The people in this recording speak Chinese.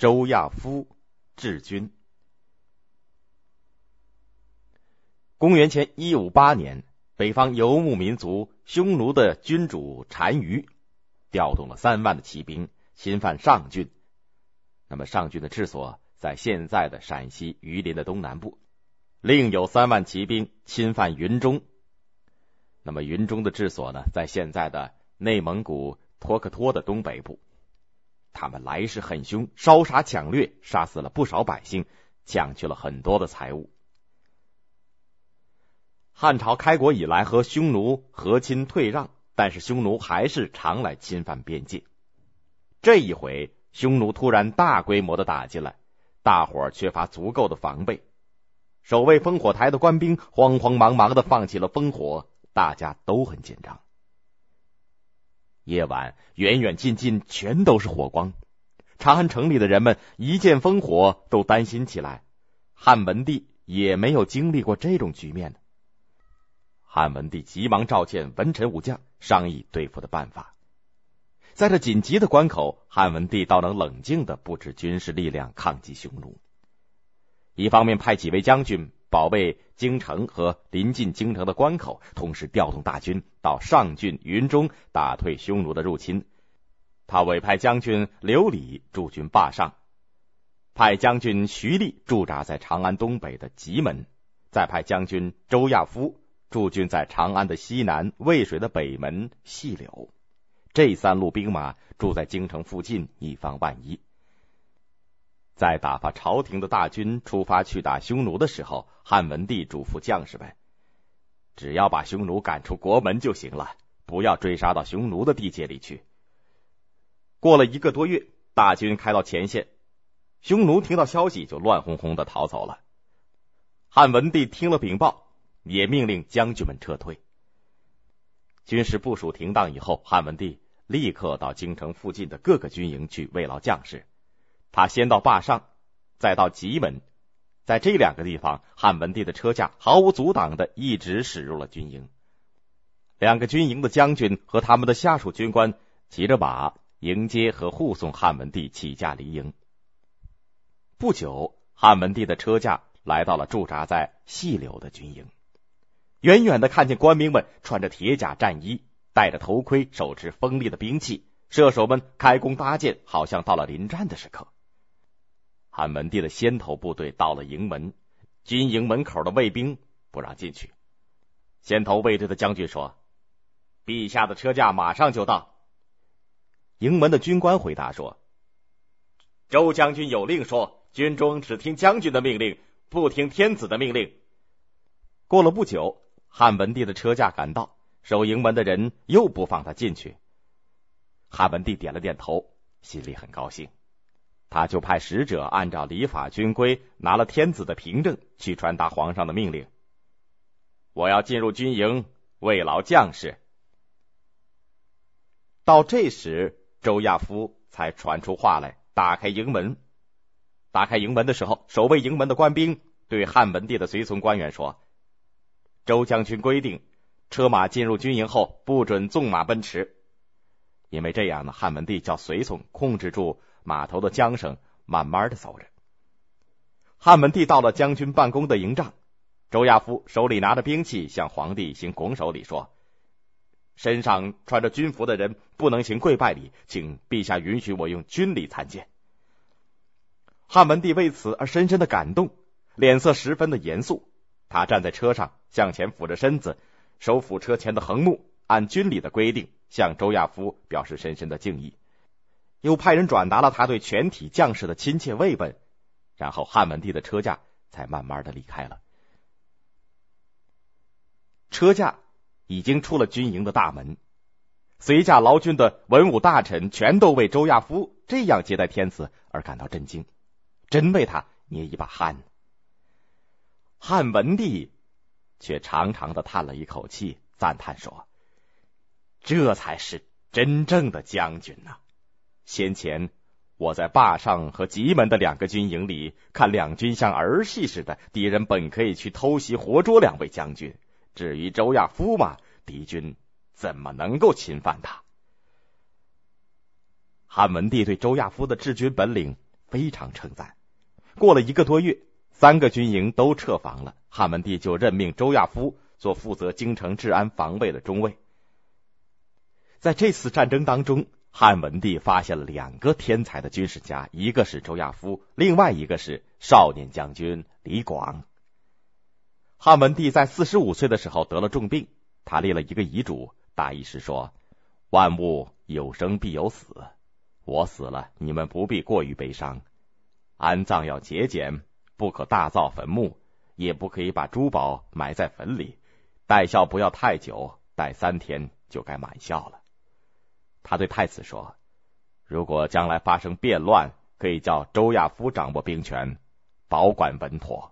周亚夫治军。公元前158年，北方游牧民族匈奴的君主单于调动了3万的骑兵侵犯上郡。那么上郡的治所在现在的陕西榆林的东南部，另有3万骑兵侵犯云中。那么云中的治所呢，在现在的内蒙古托克托的东北部。他们来势很凶，烧杀抢掠，杀死了不少百姓，抢去了很多的财物。汉朝开国以来和匈奴和亲退让，但是匈奴还是常来侵犯边界。这一回匈奴突然大规模的打进来，大伙儿缺乏足够的防备，守卫烽火台的官兵慌慌忙忙的放弃了烽火，大家都很紧张。夜晚远远近近全都是火光，长安城里的人们一见烽火都担心起来。汉文帝也没有经历过这种局面。汉文帝急忙召见文臣武将，商议对付的办法。在这紧急的关口，汉文帝倒能冷静地布置军事力量抗击匈奴。一方面派几位将军保卫京城和临近京城的关口，同时调动大军到上郡、云中打退匈奴的入侵。他委派将军刘礼驻军坝上，派将军徐立驻扎在长安东北的棘门，再派将军周亚夫驻军在长安的西南、渭水的北门细柳。这3路兵马驻在京城附近，以防万一。在打发朝廷的大军出发去打匈奴的时候，汉文帝嘱咐将士们，只要把匈奴赶出国门就行了，不要追杀到匈奴的地界里去。过了1个多月，大军开到前线，匈奴听到消息就乱哄哄的逃走了。汉文帝听了禀报，也命令将军们撤退。军事部署停当以后，汉文帝立刻到京城附近的各个军营去慰劳将士。他先到坝上，再到棘门，在这2个地方，汉文帝的车驾毫无阻挡的一直驶入了军营。2个军营的将军和他们的下属军官骑着马迎接和护送汉文帝起驾离营。不久，汉文帝的车驾来到了驻扎在细柳的军营。远远的看见官兵们穿着铁甲战衣，戴着头盔，手持锋利的兵器，射手们开弓搭箭，好像到了临战的时刻。汉文帝的先头部队到了营门，军营门口的卫兵不让进去。先头卫队的将军说，陛下的车驾马上就到。营门的军官回答说，周将军有令说，军中只听将军的命令，不听天子的命令。过了不久，汉文帝的车驾赶到，守营门的人又不放他进去。汉文帝点了点头，心里很高兴。他就派使者按照礼法军规拿了天子的凭证去传达皇上的命令，我要进入军营慰劳将士。到这时，周亚夫才传出话来，打开营门。打开营门的时候，守卫营门的官兵对汉文帝的随从官员说，周将军规定，车马进入军营后不准纵马奔驰。因为这样呢，汉文帝叫随从控制住马头的缰绳，慢慢的走着。汉文帝到了将军办公的营帐，周亚夫手里拿着兵器，向皇帝行拱手礼说，身上穿着军服的人不能行跪拜礼，请陛下允许我用军礼参见。汉文帝为此而深深的感动，脸色十分的严肃。他站在车上，向前俯着身子，手抚车前的横木，按军礼的规定向周亚夫表示深深的敬意，又派人转达了他对全体将士的亲切慰问，然后汉文帝的车驾才慢慢的离开了。车驾已经出了军营的大门，随驾劳军的文武大臣全都为周亚夫这样接待天子而感到震惊，真为他捏一把汗。汉文帝却长长的叹了一口气，赞叹说，这才是真正的将军啊。先前我在坝上和棘门的2个军营里，看两军像儿戏似的，敌人本可以去偷袭活捉2位将军，至于周亚夫嘛，敌军怎么能够侵犯他？汉文帝对周亚夫的治军本领非常称赞。过了1个多月，3个军营都撤防了，汉文帝就任命周亚夫做负责京城治安防卫的中尉。在这次战争当中，汉文帝发现了2个天才的军事家，一个是周亚夫，另外一个是少年将军李广。汉文帝在45岁的时候得了重病，他立了一个遗嘱，大意是说，万物有生必有死，我死了，你们不必过于悲伤，安葬要节俭，不可大造坟墓，也不可以把珠宝埋在坟里，待孝不要太久，待3天就该满孝了。他对太子说，如果将来发生变乱，可以叫周亚夫掌握兵权，保管稳妥。